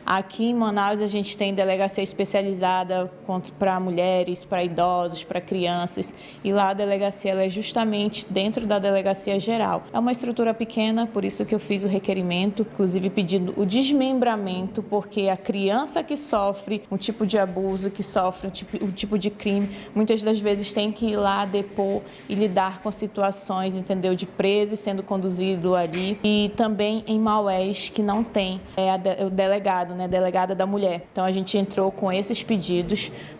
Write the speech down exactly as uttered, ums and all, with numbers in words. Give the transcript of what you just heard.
Aqui em Manaus a gente tem delegacia especializada para mulheres, para idosos, para crianças, e lá a delegacia ela é justamente dentro da delegacia geral. É uma estrutura pequena, por isso que eu fiz o requerimento, inclusive pedindo o desmembramento, porque a criança que sofre um tipo de abuso, que sofre um tipo, um tipo de crime, muitas das vezes tem que ir lá depor e lidar com situações, entendeu, de preso sendo conduzido ali, e também em Maués, que não tem é, a de, o delegado, né, delegada da mulher. Então a gente entrou com esses pedidos